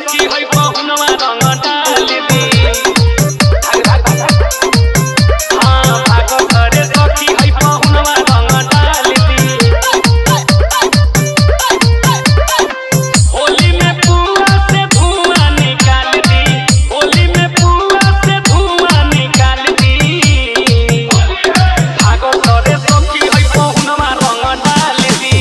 सखी है पहुनवा रंग डाल दी हाँ भागो करे सखी है पहुनवा रंग डाल दी होली में पुआ से धुआं निकाल दी होली में पुआ से धुआं निकाल दी भागो करे सखी है पहुनवा रंग डाल दी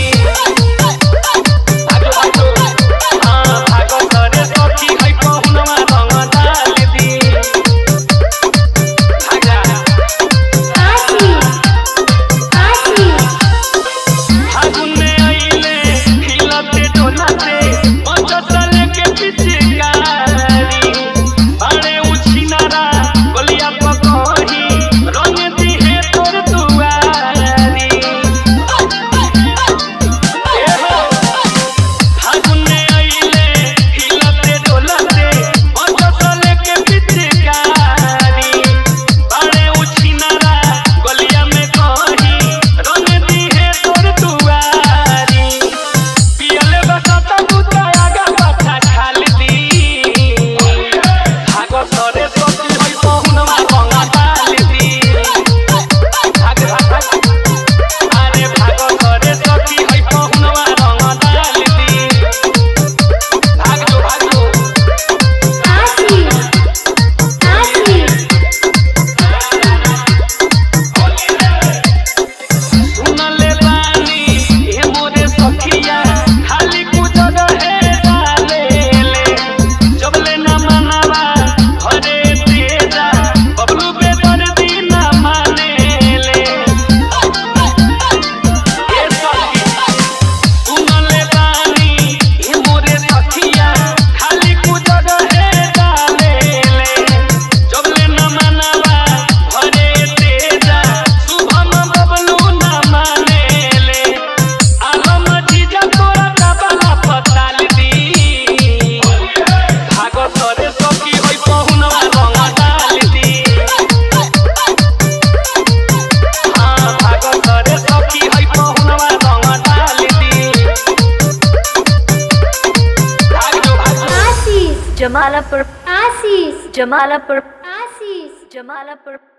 जमालपुर आशीष जमालपुर आशीष जमालपुर